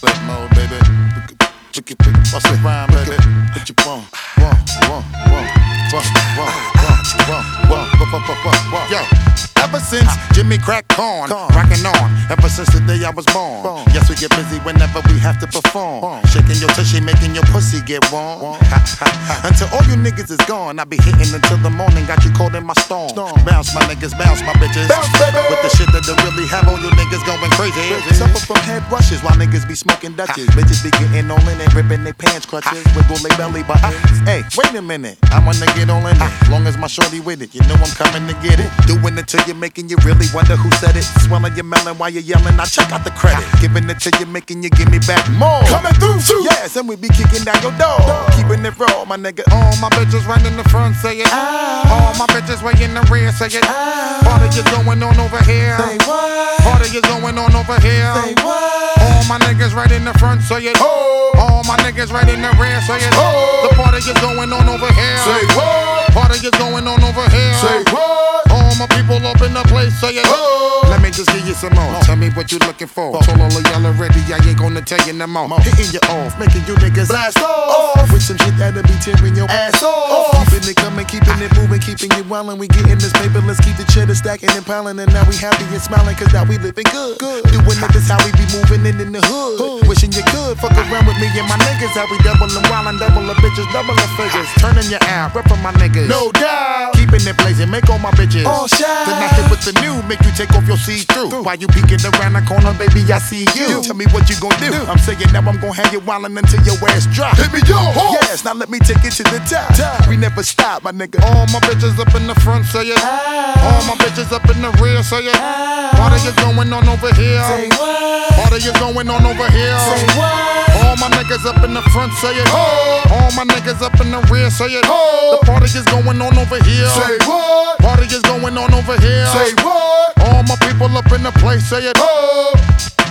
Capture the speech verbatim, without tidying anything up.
flip mode, baby. Look at, what's the rhyme, baby? Put your bone, one, one, one, one, one, one, one, one, one, one, yo. Ever since Jimmy cracked corn, rockin' on. Ever since the day I was born. Yes, we get busy whenever we have to perform. Shaking your tushy, making your pussy get warm. Until all you niggas is gone, I be hitting until the morning. Got you caught in my storm. Bounce my niggas, bounce my bitches. With the shit that they really have all you niggas going crazy. Suffer from head rushes while niggas be smoking Dutches. Bitches be getting all in it, ripping their pants crutches. Wiggle their belly buttons. Hey, wait a minute, I wanna get all in it. Long as my shorty with it, you know I'm coming to get it. Doing it till you making you really wonder who said it. Swelling your melon while you're yelling, I check out the credit. Giving it to you, making you give me back more. Coming through, shoot. Yes, and we be kicking down your door. Keeping it raw, my nigga. All my bitches right in the front, say it. All my bitches way in the rear, say it. Party is going on over here. Say what? Party is going on over here. Say what? All my niggas right in the front, say it. All my niggas right in the rear, say it. The party is going on over here. Say what? Party is going on over here. Say what? All my people up in the place, say it. Oh. Let me just give you some more. Tell me what you looking for. Told all of y'all already, I ain't gonna tell you no more. Hitting you off, making you niggas blast off. With some shit that'll be tearing your ass off. Keeping it coming, keeping it moving, keeping you wildin'. We getting this paper, let's keep the cheddar stacking and piling. And now we happy and smiling, cause now we living good. good. Doing it, this how we be moving in, in the hood. hood. Wishing you could fuck around with me and my niggas. How we doubling wildin', double the bitches, double the figures. Turning your out, reppin' my niggas. No doubt. Keeping it blazing, make all my bitches all shine. Then I hit with the new, make you take off your see-through. While you peeking around the corner, baby, I see you. Tell me what you gon' do. I'm saying now I'm gon' have you wildin' until your ass drop. Hit me, yo, ho. Yes, now let me take it to the top. top. We never stop, my nigga. All my bitches up in the front, say it. All my bitches up in the rear, say it. Party is going on over here. Say what? Party is going on over here. Say what? All my niggas up in the front, say it. Oh. All my niggas up in the rear, say it. Oh. The party is going on over here. Say what? Party is going on over here. Say what? All my people up in the place, say it. Oh.